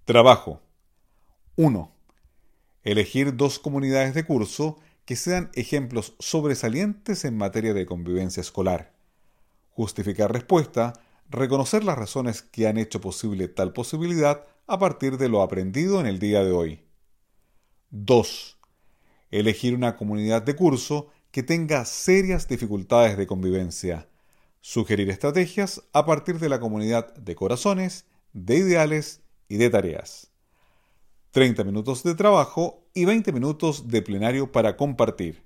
Trabajo. 1. Elegir dos comunidades de curso que sean ejemplos sobresalientes en materia de convivencia escolar. Justificar respuesta, reconocer las razones que han hecho posible tal posibilidad a partir de lo aprendido en el día de hoy. 2. Elegir una comunidad de curso que tenga serias dificultades de convivencia. Sugerir estrategias a partir de la comunidad de corazones, de ideales y de tareas. 30 minutos de trabajo y 20 minutos de plenario para compartir.